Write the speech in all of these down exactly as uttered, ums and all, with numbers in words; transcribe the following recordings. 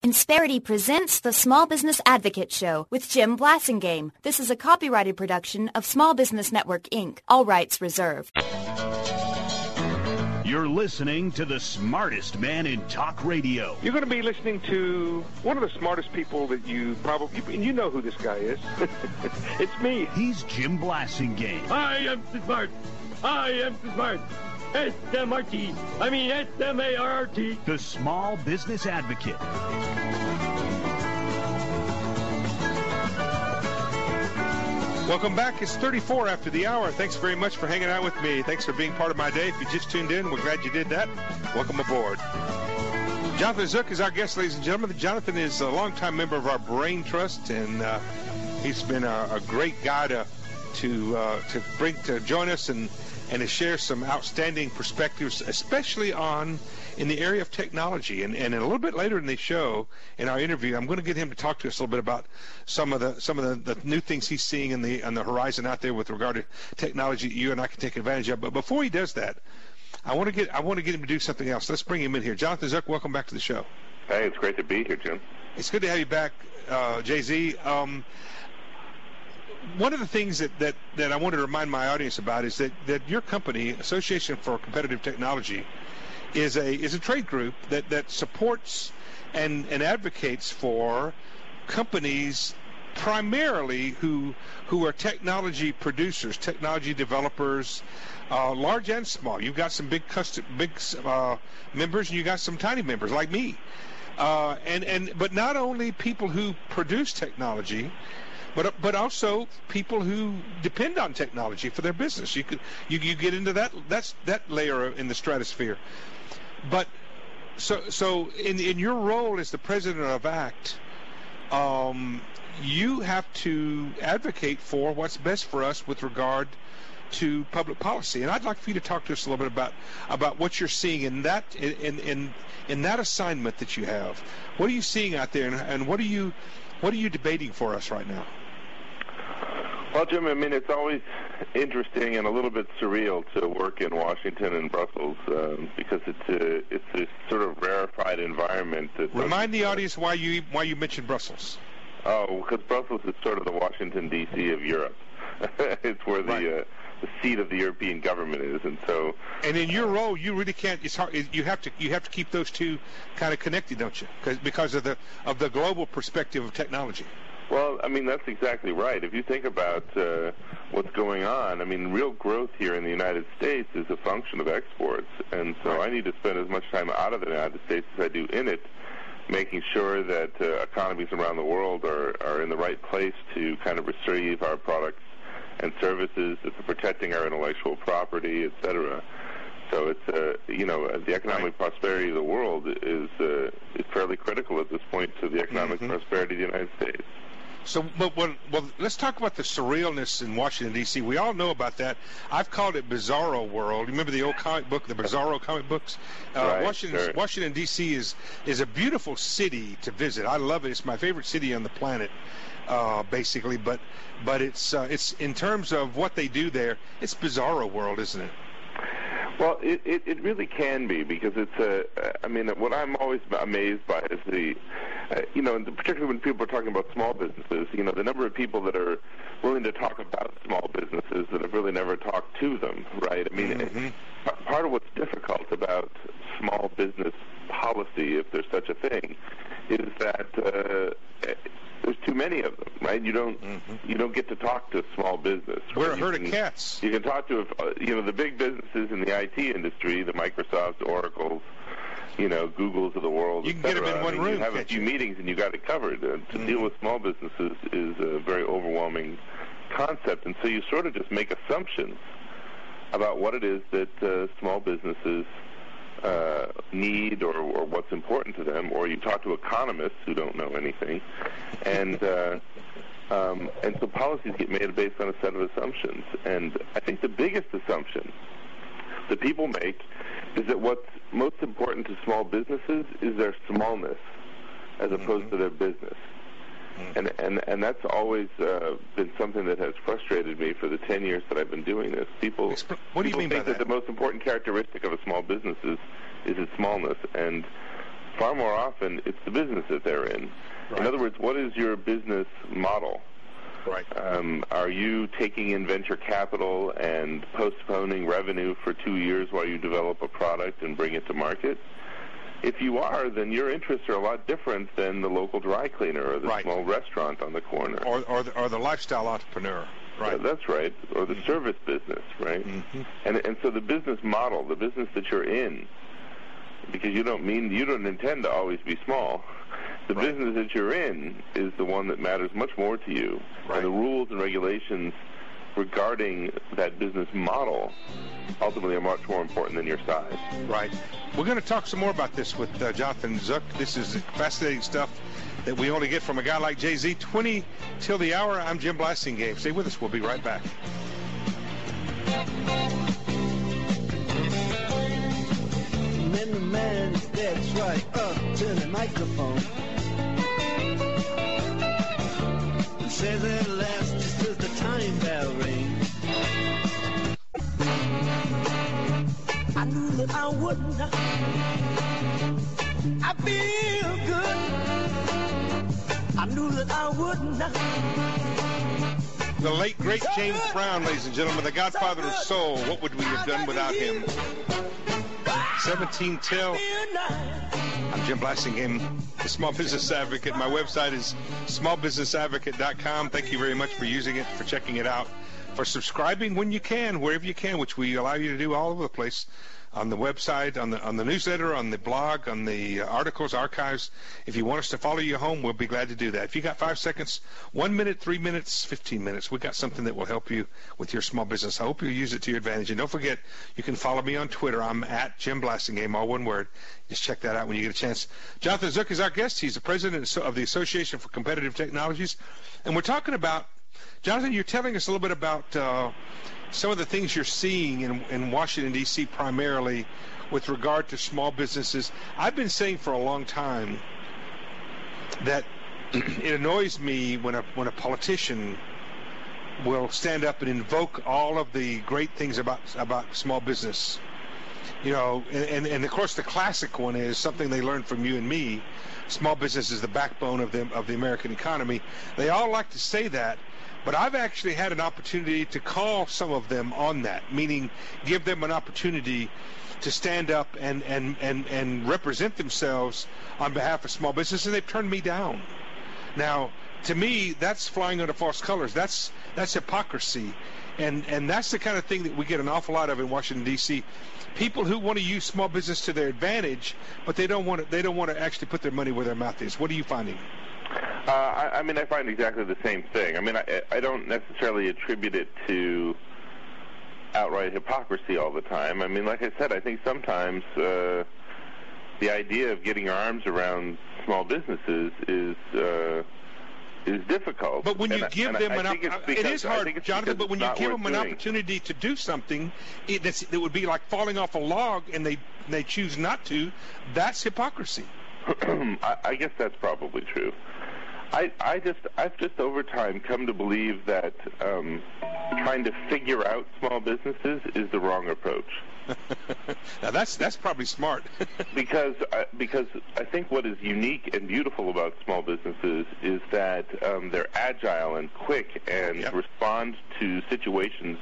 Insperity presents the Small Business Advocate Show with Jim Blasingame. This is a copyrighted production of Small Business Network, Incorporated. All rights reserved. You're listening to the smartest man in talk radio. You're going to be listening to one of the smartest people that you probably, and you know who this guy is. It's me. He's Jim Blasingame. I am smart. I am smart. S M R T. I mean S M A R R T. The Small Business Advocate. Welcome back. It's thirty-four after the hour. Thanks very much for hanging out with me. Thanks for being part of my day. If you just tuned in, we're glad you did that. Welcome aboard. Jonathan Zook is our guest, ladies and gentlemen. Jonathan is a longtime member of our Brain Trust, and uh, he's been a, a great guy to to uh, to bring to join us and and to share some outstanding perspectives, especially on in the area of technology. And, and a little bit later in the show, in our interview, I'm going to get him to talk to us a little bit about some of the some of the, the new things he's seeing in the on the horizon out there with regard to technology that you and I can take advantage of. But before he does that, I want to get I want to get him to do something else. Let's bring him in here. Jonathan Zook, welcome back to the show. Hey, it's great to be here, Jim. It's good to have you back, uh, J Z. Um, One of the things that, that, that I wanted to remind my audience about is that, that your company, Association for Competitive Technology, is a is a trade group that, that supports and, and advocates for companies primarily who who are technology producers, technology developers, uh, large and small. You've got some big custom, big uh, members, and you got some tiny members like me. Uh, and, and but not only people who produce technology, But but also people who depend on technology for their business. You could you you get into that that's that layer in the stratosphere. But so so in in your role as the president of ACT, um, you have to advocate for what's best for us with regard to public policy. And I'd like for you to talk to us a little bit about about what you're seeing in that in in in that assignment that you have. What are you seeing out there, and, and what are you what are you debating for us right now? Well, Jim, I mean, it's always interesting and a little bit surreal to work in Washington and Brussels um, because it's a, it's a sort of rarefied environment. That Remind the audience why you why you mentioned Brussels. Oh, because Brussels is sort of the Washington, D C of Europe. It's where the right. uh, the seat of the European government is, and so. And in your role, you really can't. It's hard. You have to you have to keep those two kind of connected, don't you? Because because of the of the global perspective of technology. Well, I mean, that's exactly right. If you think about uh, what's going on, I mean, real growth here in the United States is a function of exports. And so right. I need to spend as much time out of the United States as I do in it, making sure that uh, economies around the world are, are in the right place to kind of receive our products and services, that they're protecting our intellectual property, et cetera. So it's, uh, you know, the economic right. prosperity of the world is, uh, is fairly critical at this point to the economic mm-hmm. prosperity of the United States. So, but well, well, let's talk about the surrealness in Washington, D C We all know about that. I've called it Bizarro World. You remember the old comic book, the Bizarro comic books? Uh, right, Washington, sure. Washington, D C is is a beautiful city to visit. I love it. It's my favorite city on the planet, uh, basically. But but it's uh, it's in terms of what they do there, it's Bizarro World, isn't it? Well, it, it, it really can be, because it's a, I mean, what I'm always amazed by is the, uh, you know, particularly when people are talking about small businesses, you know, the number of people that are willing to talk about small businesses that have really never talked to them, right? I mean, mm-hmm. it, part of what's difficult about small business policy, if there's such a thing, is that uh, there's too many of them, right? You don't mm-hmm. you don't get to talk to small business. We're right? a herd can, of cats. You can talk to, uh, you know, the big businesses in the I T industry, the Microsofts, Oracles, you know, Googles of the world. You can get them in one I mean, room. You have a few you? meetings and you got it covered. Uh, to mm-hmm. deal with small businesses is a very overwhelming concept, and so you sort of just make assumptions about what it is that uh, small businesses uh, need or, or what's important to them, or you talk to economists who don't know anything, and uh, um, and so policies get made based on a set of assumptions. And I think the biggest assumption that people make is that what's most important to small businesses is their smallness as opposed mm-hmm. to their business. And, and and that's always uh, been something that has frustrated me for the ten years that I've been doing this. People, what do you people mean think by that? that? The most important characteristic of a small business is, is its smallness. And far more often it's the business that they're in. Right. In other words, what is your business model? Right. Um, are you taking in venture capital and postponing revenue for two years while you develop a product and bring it to market? If you are, then your interests are a lot different than the local dry cleaner or the right. small restaurant on the corner. Or, or, the, or the lifestyle entrepreneur. Right. Yeah, that's right. Or the mm-hmm. service business, right? Mm-hmm. And and so the business model, the business that you're in, because you don't mean you don't intend to always be small. The right. business that you're in is the one that matters much more to you. Right. And the rules and regulations regarding that business model ultimately are much more important than your size. Right. We're going to talk some more about this with uh, Jonathan Zook. This is fascinating stuff that we only get from a guy like Jay-Z. twenty till the hour. I'm Jim Blasingame. Stay with us. We'll be right back. When the man steps right up to the microphone, he says at last, just as the time bell rings, I knew that I would not. I feel good. I knew that I would not. The late, great James Brown, ladies and gentlemen, the godfather of soul. What would we have done without him? seventeen till. I'm Jim Blasingame, the Small Business Advocate. My website is small business advocate dot com. Thank you very much for using it, for checking it out, for subscribing when you can, wherever you can, which we allow you to do all over the place. On the website, on the on the newsletter, on the blog, on the articles, archives. If you want us to follow you home, we'll be glad to do that. If you got five seconds, one minute, three minutes, fifteen minutes, we got something that will help you with your small business. I hope you'll use it to your advantage. And don't forget, you can follow me on Twitter. I'm at Jim Blasingame, all one word. Just check that out when you get a chance. Jonathan Zook is our guest. He's the president of the Association for Competitive Technologies. And we're talking about, Jonathan, you're telling us a little bit about uh, some of the things you're seeing in, in Washington, D C primarily with regard to small businesses. I've been saying for a long time that it annoys me when a when a politician will stand up and invoke all of the great things about about small business. You know, and, and, and of course the classic one is something they learned from you and me. Small business is the backbone of the, of the American economy. They all like to say that. But I've actually had an opportunity to call some of them on that, meaning give them an opportunity to stand up and, and, and, and represent themselves on behalf of small business, and they've turned me down. Now, to me, that's flying under false colors. That's that's hypocrisy. And, and that's the kind of thing that we get an awful lot of in Washington, D C People who want to use small business to their advantage, but they don't want to, they don't want to actually put their money where their mouth is. What are you finding? Uh, I, I mean, I find exactly the same thing. I mean, I, I don't necessarily attribute it to outright hypocrisy all the time. I mean, like I said, I think sometimes uh, the idea of getting your arms around small businesses is uh, is difficult. But when you and give I, them I an opportunity, it is hard, Jonathan, but when you give them an doing. opportunity to do something it, that's, that would be like falling off a log and they, they choose not to, that's hypocrisy. I, I guess that's probably true. I, I just, I've just over time come to believe that um, trying to figure out small businesses is the wrong approach. Now that's that's probably smart. because uh, because I think what is unique and beautiful about small businesses is that um, they're agile and quick and yep. respond to situations,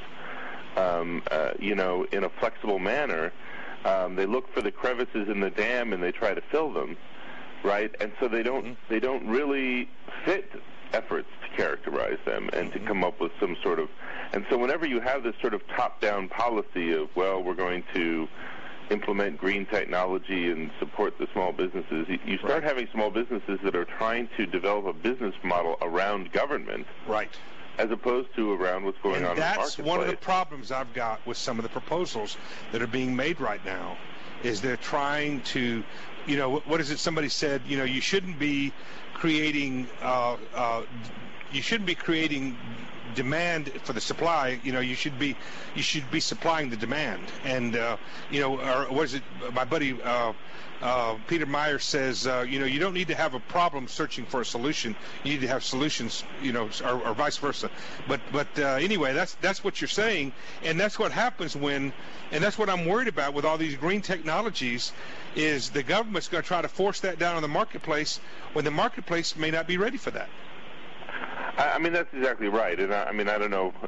um, uh, you know, in a flexible manner. Um, they look for the crevices in the dam and they try to fill them. Right, and so they don't mm-hmm. they don't really fit efforts to characterize them and mm-hmm. to come up with some sort of, and so whenever you have this sort of top-down policy of, well, we're going to implement green technology and support the small businesses, you start right. having small businesses that are trying to develop a business model around government, right, as opposed to around what's going and on in the marketplace. That's one of the problems I've got with some of the proposals that are being made right now, is they're trying to, you know, what is it somebody said, you know, you shouldn't be creating uh, uh, you shouldn't be creating demand for the supply. You know, you should be you should be supplying the demand. And uh, you know, or was it my buddy uh, uh, Peter Meyer says, uh, you know, you don't need to have a problem searching for a solution. You need to have solutions. You know, or, or vice versa. But but uh, anyway, that's that's what you're saying, and that's what happens when, and that's what I'm worried about with all these green technologies, is the government's going to try to force that down on the marketplace when the marketplace may not be ready for that. I mean, that's exactly right. And I, I mean, I don't know,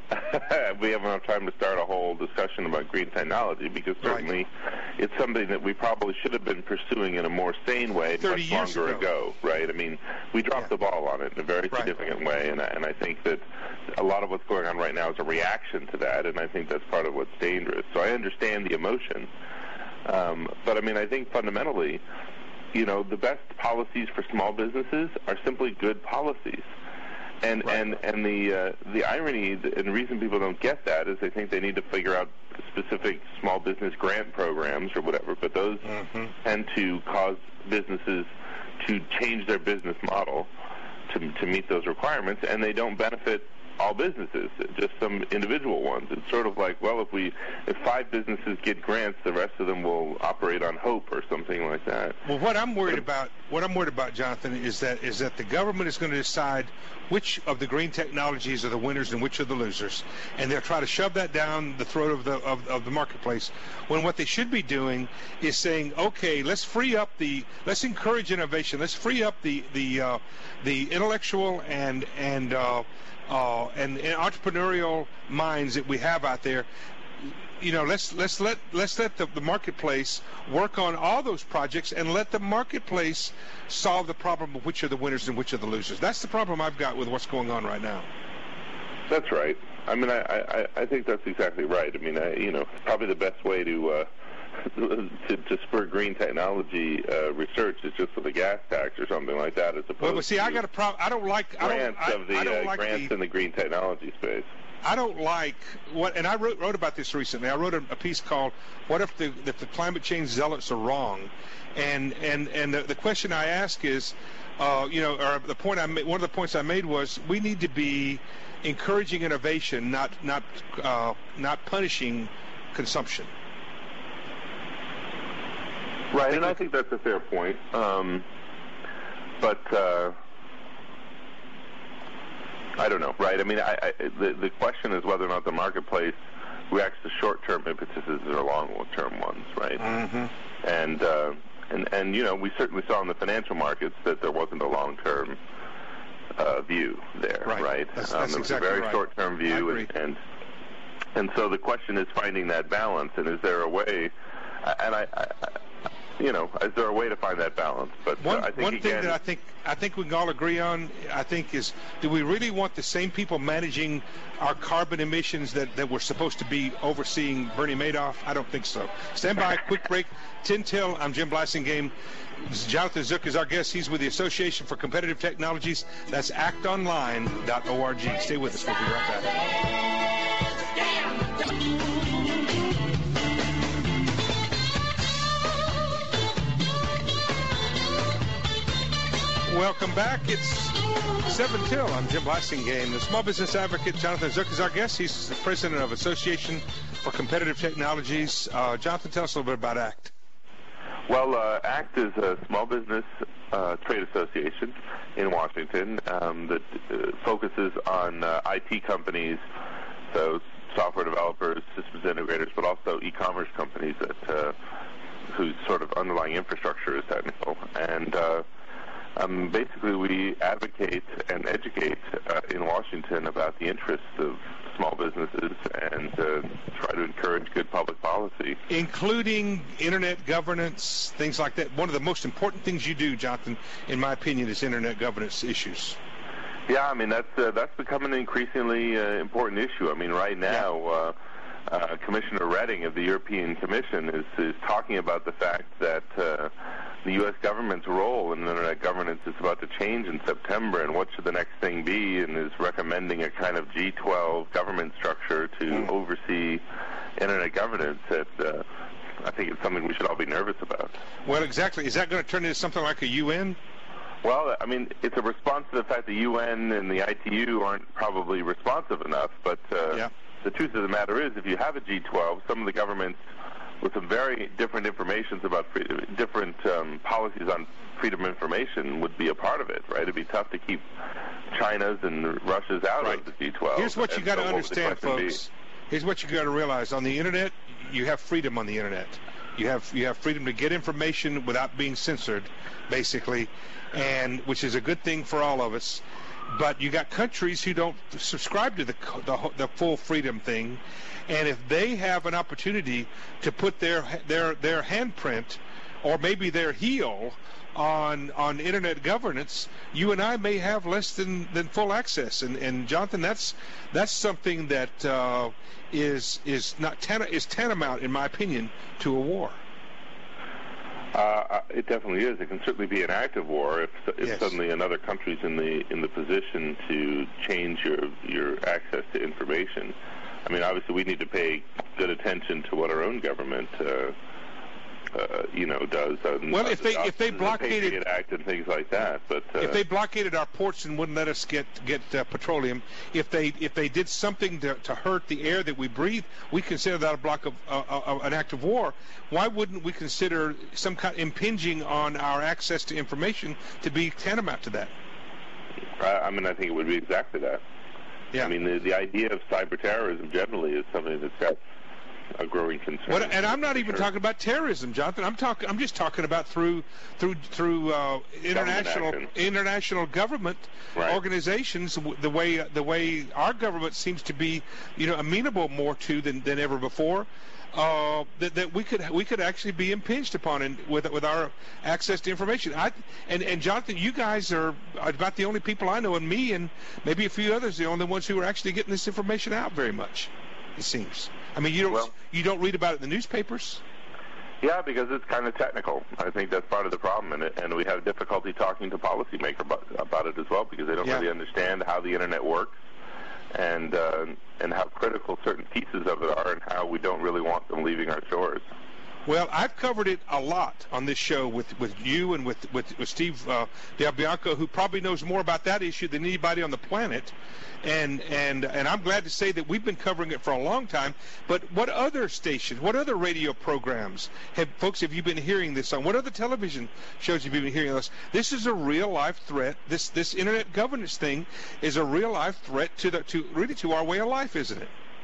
we have enough time to start a whole discussion about green technology, because certainly right. it's something that we probably should have been pursuing in a more sane way much longer ago. ago, right? I mean, we dropped Yeah. the ball on it in a very Right. significant way, and I, and I think that a lot of what's going on right now is a reaction to that, and I think that's part of what's dangerous. So I understand the emotion, um, but I mean, I think fundamentally, you know, the best policies for small businesses are simply good policies. And Right. and and the uh, the irony and the reason people don't get that is they think they need to figure out specific small business grant programs or whatever, but those Mm-hmm. tend to cause businesses to change their business model to to meet those requirements, and they don't benefit all businesses, just some individual ones. It's sort of like, well, if we if five businesses get grants, the rest of them will operate on hope or something like that. Well, what I'm worried about, what I'm worried about, Jonathan, is that is that the government is going to decide which of the green technologies are the winners and which are the losers, and they'll try to shove that down the throat of the of, of the marketplace. When what they should be doing is saying, okay, let's free up the, let's encourage innovation, let's free up the the uh, the intellectual and and uh, uh, and, and entrepreneurial minds that we have out there. You know, let's let's let let's let the, the marketplace work on all those projects, and let the marketplace solve the problem of which are the winners and which are the losers. That's the problem I've got with what's going on right now. That's right. I mean, I, I, I think that's exactly right. I mean, I, you know, probably the best way to uh, to, to spur green technology uh, research is just with a gas tax or something like that, as opposed Well, but see, to I got a problem. I don't like I don't, grants I, of the I don't uh, like grants the, in the green technology space. I don't like what, and I wrote, wrote about this recently. I wrote a, a piece called "What if the if the climate change zealots are wrong?" And and and the, the question I ask is, uh, you know, or the point I made, one of the points I made was we need to be encouraging innovation, not not uh, not punishing consumption. Right, and I think that's a fair point. Um, but uh, I don't know, right? I mean, I, I, the the question is whether or not the marketplace reacts to short-term impetuses or long-term ones, right? Mm-hmm. And uh, and and you know, we certainly saw in the financial markets that there wasn't a long-term uh, view there, Right. right? That's- um, that's there was exactly a very right. short-term I view, agree. and, and and so the question is finding that balance, and is there a way? And I. I You know, is there a way to find that balance? But One, uh, I think one thing again, that I think I think we can all agree on, I think, is do we really want the same people managing our carbon emissions that, that we're supposed to be overseeing Bernie Madoff? I don't think so. Stand by, quick break. ten till, I'm Jim Blasingame. Jonathan Zook is our guest. He's with the Association for Competitive Technologies. That's act online dot org. Stay with us. We'll be right back. Welcome back. It's seven till. I'm Jim Blasingame. The small business advocate, Jonathan Zook, is our guest. He's the president of Association for Competitive Technologies. Uh, Jonathan, tell us a little bit about ACT. well, uh, ACT is a small business uh, trade association in Washington um, that uh, focuses on uh, I T companies, so software developers, systems integrators, but also e-commerce companies that uh, whose sort of underlying infrastructure is technical. And uh, Um, basically, we advocate and educate uh, in Washington about the interests of small businesses and uh, try to encourage good public policy. Including internet governance, things like that. One of the most important things you do, Jonathan, in my opinion, is internet governance issues. Yeah, I mean, that's uh, that's become an increasingly uh, important issue. I mean, right now, uh, uh, Commissioner Reding of the European Commission is, is talking about the fact that uh, the U S government's role in internet governance is about to change in September, and what should the next thing be, and is recommending a kind of G twelve government structure to mm. oversee internet governance. That uh, I think it's something we should all be nervous about. Well, exactly. Is that going to turn into something like a U N? Well, I mean, it's a response to the fact the U N and the I T U aren't probably responsive enough. But uh, yeah. the truth of the matter is, if you have a G twelve, some of the governments with some very different informations about freedom, different um, policies on freedom of information would be a part of it, right? It'd be tough to keep China's and Russia's out right. of the G twelve. Here's what you got to so understand, folks. Be? Here's what you got to realize. On the Internet, you have freedom on the Internet. You have you have freedom to get information without being censored, basically, and which is a good thing for all of us. But you got countries who don't subscribe to the, the the full freedom thing, and if they have an opportunity to put their their their handprint or maybe their heel on on internet governance, you and I may have less than, than full access. And, and Jonathan, that's that's something that uh, is is not tan- is tantamount, in my opinion, to a war. Uh, it definitely is. It can certainly be an active war if, if yes. suddenly another country's in the in the position to change your your access to information. I mean, obviously, we need to pay good attention to what our own government, uh, uh, you know, does. Uh, well, if they if they the blockaded Patriot Act and things like that, but uh, if they blockaded our ports and wouldn't let us get get uh, petroleum, if they if they did something to, to hurt the air that we breathe, we consider that a block of uh, uh, an act of war. Why wouldn't we consider some kind of impinging on our access to information to be tantamount to that? I, I mean, I think it would be exactly that. Yeah. I mean, the the idea of cyber terrorism generally is something that's got a growing concern. What, and I'm not even sure. talking about terrorism, Jonathan. I'm talking. I'm just talking about through through through uh, international international government right. organizations. The way the way our government seems to be, you know, amenable more to than, than ever before. Uh, that, that we could we could actually be impinged upon in, with with our access to information. I and, and Jonathan, you guys are about the only people I know, and me and maybe a few others, the only ones who are actually getting this information out very much. It seems. I mean, you don't well, you don't read about it in the newspapers. Yeah, because it's kind of technical. I think that's part of the problem, and, it, and we have difficulty talking to policymakers about, about it as well because they don't yeah. really understand how the internet works. And uh, and how critical certain pieces of it are, and how we don't really want them leaving our shores. Well, I've covered it a lot on this show with, with you and with with, with Steve uh, Del Bianco, who probably knows more about that issue than anybody on the planet. And and and I'm glad to say that we've been covering it for a long time. But what other stations, what other radio programs have, folks, have you been hearing this on? What other television shows have you been hearing this? This is a real life threat. This this internet governance thing is a real life threat to the to really to our way of life, isn't it?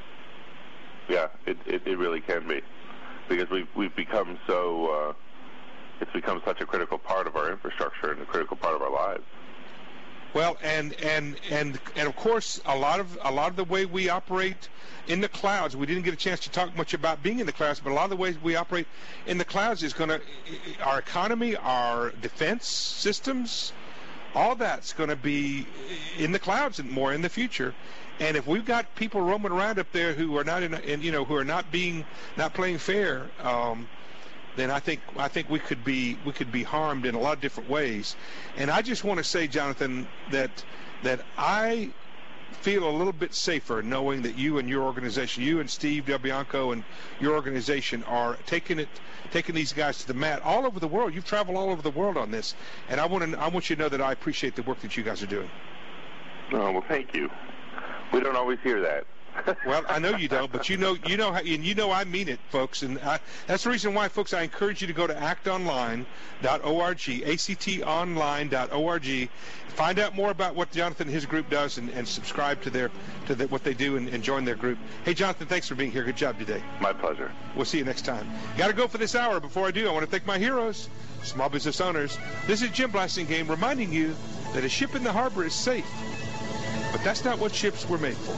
Yeah, it it, it really can be, because we've we've become so uh, it's become such a critical part of our infrastructure and a critical part of our lives. Well, and and and and of course, a lot of a lot of the way we operate in the clouds. We didn't get a chance to talk much about being in the clouds, but a lot of the ways we operate in the clouds is going to our economy, our defense systems, all that's going to be in the clouds and more in the future. And if we've got people roaming around up there who are not in, in you know, who are not being not playing fair. Um, then I think I think we could be we could be harmed in a lot of different ways. And I just want to say, Jonathan, that that I feel a little bit safer knowing that you and your organization, you and Steve Del Bianco and your organization are taking it taking these guys to the mat all over the world. You've traveled all over the world on this, and I want to I want you to know that I appreciate the work that you guys are doing. Oh, well, thank you. We don't always hear that. Well, I know you don't, but you know, you know, how, and you know, I mean it, folks, and I, that's the reason why, folks. I encourage you to go to act online dot org, A C T online dot org. Find out more about what Jonathan and his group does, and, and subscribe to their to the, what they do, and, and join their group. Hey, Jonathan, thanks for being here. Good job today. My pleasure. We'll see you next time. Got to go for this hour. Before I do, I want to thank my heroes, small business owners. This is Jim Blasingame reminding you that a ship in the harbor is safe, but that's not what ships were made for.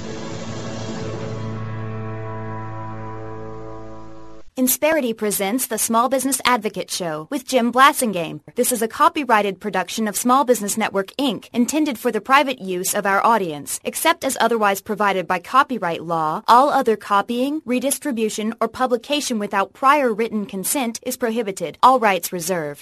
Insperity presents the Small Business Advocate Show with Jim Blasingame. This is a copyrighted production of Small Business Network, Incorporated, intended for the private use of our audience. Except as otherwise provided by copyright law, all other copying, redistribution, or publication without prior written consent is prohibited. All rights reserved.